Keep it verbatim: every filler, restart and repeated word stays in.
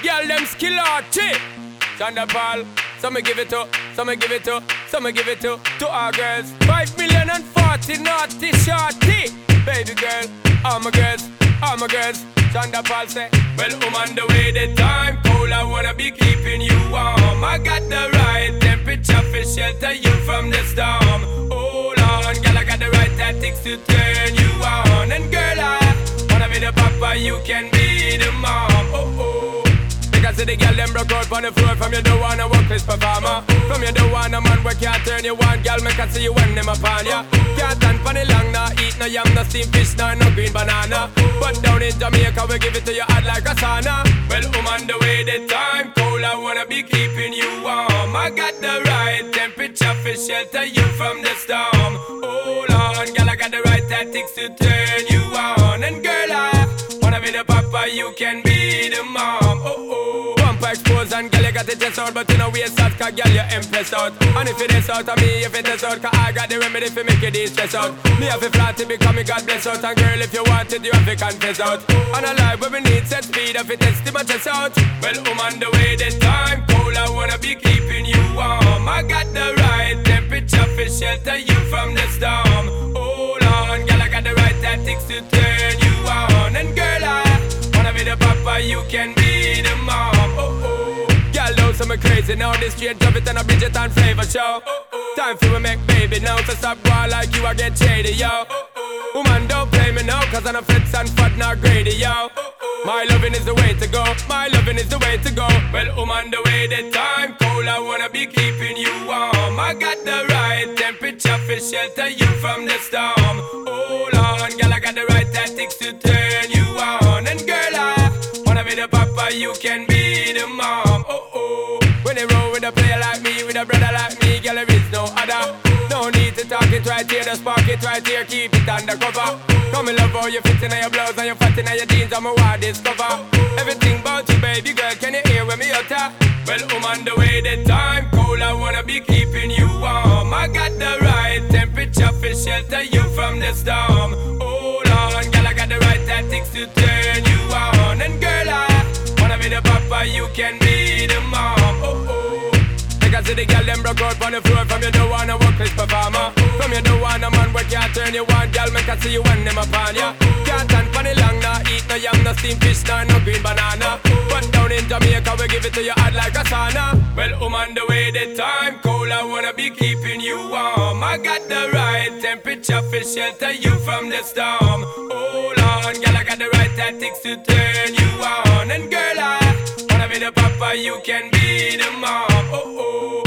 Girl, them skill arty. Chanda Paul, some me give it to, some me give it to, some me give it to, to our girls. Five million and forty naughty shorty. Baby girl, all my girls, all my girls. Chanda Paul say, well, I'm on the way, the time cold, I wanna be keeping you warm. I got the right temperature for shelter you from the storm. Hold on, girl, I got the right tactics to turn you on. And girl, I wanna be the papa, you can be the mom. Oh, oh. Because the girl them broke out on the floor. From you don't wanna work this performer. From you don't wanna man where can't turn you on. Girl, make I see you when them upon ya. Can't stand for the long, nah eat no yam, no steamed fish, nah no green banana. But down in Jamaica we give it to you hot like a sauna. Well, I'm on the way, the time cold, I wanna be keeping you warm. I got the right temperature for shelter you from the storm. Hold on, girl, I got the right tactics to turn you on. And girl, I wanna be the papa, you can be the mom. Oh, oh. Bumper exposed and girl, you got the chest out, but you know we out, cause girl, you impressed out. And if it is out of me, if it is out, cause I got the remedy for make you de-stress out. Me have a flat to become me God bless out. And girl, if you want it, you have to confess out. And a life where we need set speed, if it is to my chest out. Well, I'm on the way, the time cold, I wanna be keeping you warm. I got the right temperature for shelter you from the storm. Hold on, girl, I got the right tactics to turn you on. And girl, I wanna be the papa, you can be the mom. Oh, oh. Girl, know some crazy now. This straight drop it and a Bridget and flavor show. Oh, oh. Time for we make baby now. So stop going like you, I get shady, yo. Oh, oh. Woman, don't play me now, cause I'm a fits and fat, not greedy, yo. Oh, oh. My loving is the way to go. My loving is the way to go. Well, I'm on the way, the time cold, I wanna be keeping you warm. I got the right temperature for shelter you from the storm. Hold on, girl, I got the right tactics to turn you on. And girl, I wanna be the papa, you can be the mom. Oh, oh. When they roll with a player like me, with a brother like me, girl, there is no other. No need to talk it right here, the spark it right here, keep it undercover. Come in love how you fit in your blouse and you fat in your jeans, I'm a wild discover. Everything about you, baby girl, can you hear when me utter? Well, I'm on the way, the time cold, I wanna be keeping you warm. I got the right temperature for shelter you from the storm. Hold on, girl, I got the right tactics to turn you on. And girl, I wanna be the papa, you can be the mom. Oh, oh. Because the girl them broke out on the floor. From you don't wanna work this performer. From you don't wanna man where can't turn you on. Girl, make I see you when them upon ya. Can't stand for the long, nah eat no yam, no steamed fish, nah no green banana. But down in Jamaica we give it to you hot like a sauna. Well, I'm on the way, the time cold, I wanna be keeping you warm. I got the right temperature for shelter you from the storm. Hold on, girl, I got the right tactics to turn you on. And girl, I wanna be the papa, you can be the mom. Oh, oh.